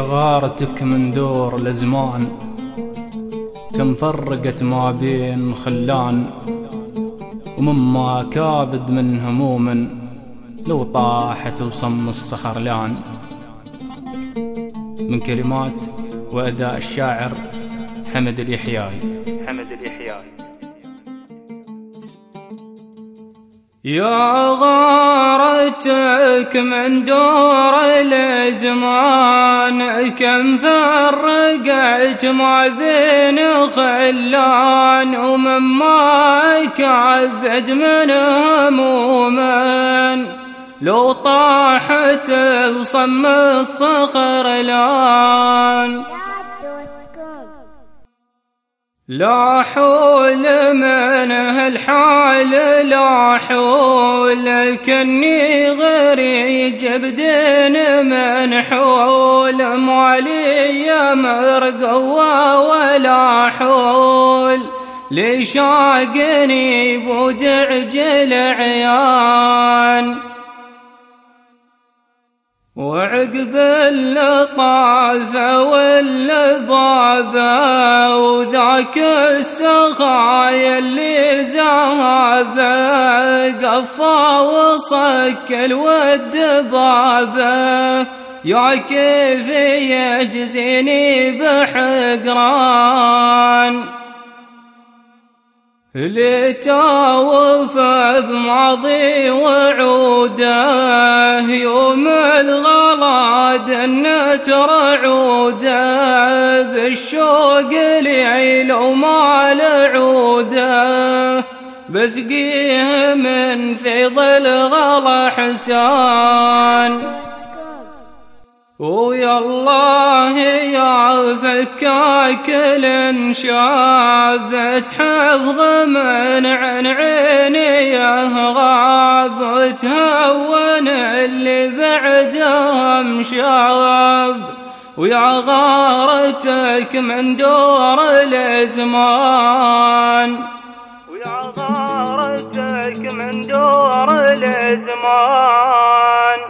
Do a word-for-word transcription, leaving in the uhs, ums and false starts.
غارتك من دور الأزمان، كم فرقت ما بين خلان، ومما كابد من هموم لو طاحت وصم الصخر لان. من كلمات وأداء الشاعر حمد اليحياي. حمد اليحياي. يا غارتك من دور الأزمان، كم فرقت ما بين خلان، ومما كعبد من همومن لو طاحت بصم الصخر لان. لا حول من هالحال لا حول، كني غريج بدين من حول، مالي مرقوة ولا حول، لشاقني بودعج العيان. وعقب اللطافة واللبابة وذاك السخايا اللي زهابة، قفا وصك والدبابة، يا كيف يجزيني بحقران. لتاوف بماضي وعوده، يوم الغلا دنت رعوده، بالشوق لعيل وما لعوده، بسقيه من فيض الغلا حسان. ويا الله يا فكاك الانشاب، تحفظ من عن عيني غاب، تهون اللي بعدهم شاب. ويا غارتك من دور الأزمان، ويا غارتك من دور الأزمان.